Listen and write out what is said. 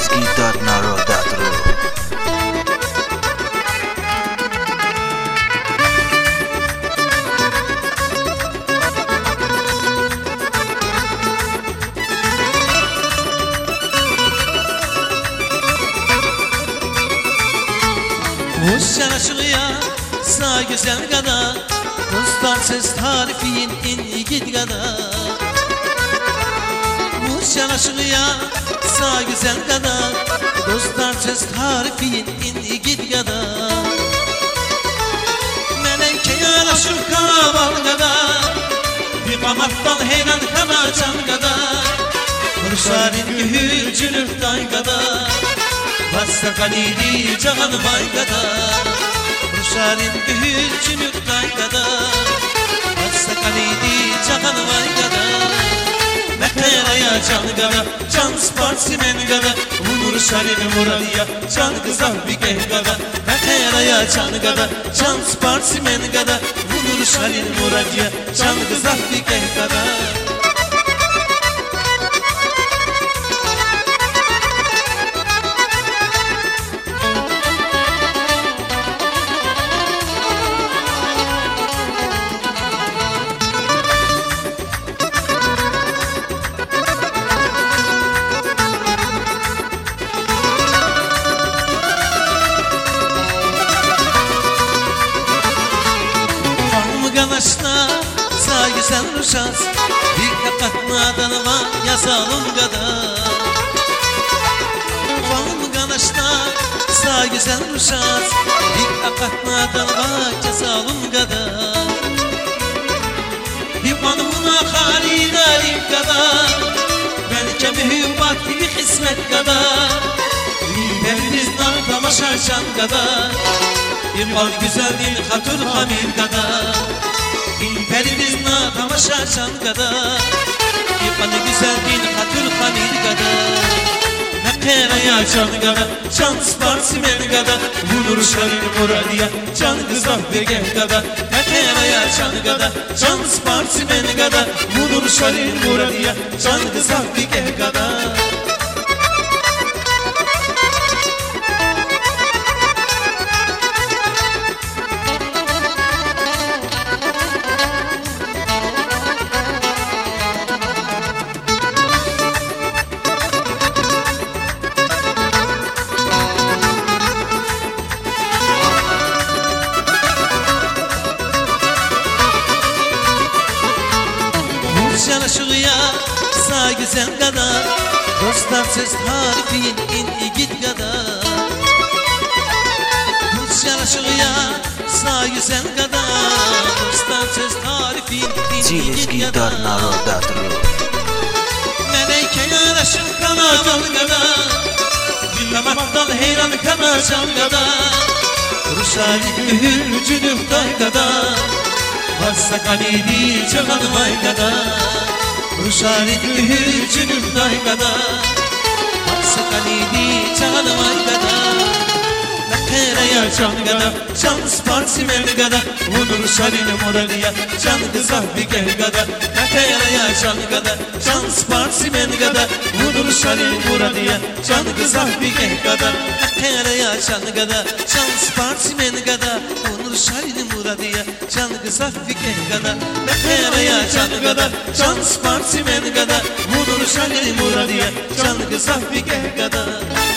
Gitar narodatru. Muz yanaşılıyor sağ güzel kadar, mustarsız tarifin in git kadar. Muz yanaşılıyor sağ güzel kadar, dostarsız tarifin in git kadar. Meleke yanaşır karaval kadar, bir kamattan heyran kanacan kadar. Kurşarın gühülcülük day kadar, bassa kalili cahan vay kadar. Kurşarın gühülcülük day kadar, bassa kalili cahan vay kadar. Mekheraya can kadar, can sparsimen kadar, vurur şarin muradiya, can kızar bir geh kadar. Mekheraya can kadar, can sparsimen kadar, vurur şarin muradiya, can kızar bir geh kadar. Yanaşta sağ güzel ruşas, bir katnadan var yazalım kadar. Vam yanaşta sağ güzel ruşas, bir katnadan var yazalım kadar. Divanımına halidalim kadar, belki mühimmat bir kısmet kadar. Bilmerinizden tamaşaşan kadar, İmar güzelliğin hatır hamil kadar. İmperinizna tamaşaşan kadar, İmar güzelliğin hatır hamil kadar. Mekheraya can kadar, can sparsimen kadar, vurur şarin muradiya, can kızah begeh kadar. Mekheraya can kadar, can sparsimen kadar, vurur şarin muradiya, can kızah begeh kadar. Yanaşılıyor sağ güzel kadar, dostarsız harifin in git kadar. Muz yanaşılıyor sağ güzel kadar, dostarsız harifin in git Gitar kadar. narodatru. Meleke yanaşır kanacan kadar, dinlemaktan heyran kanacan kadar. Ruşali mühürcülük day kadar, bassa kalili cahan vay kadar. Ruşalit mühürcülük day kadar, bassa kalili cahan vay kadar. Mekheraya can kadar, can sparsimen kadar, vurur şarin muradiya, can kızah bir geh kadar. Mekheraya can kadar, can sparsimen kadar, vurur şarin muradiya, can kızah bir geh kadar. Mekheraya can kadar, can sparsimen kadar, vurur şarin muradiya, can kızah bir geh kadar. Mekheraya can kadar, can sparsimen kadar, vurur şarin muradiya, can kızah bir geh kadar.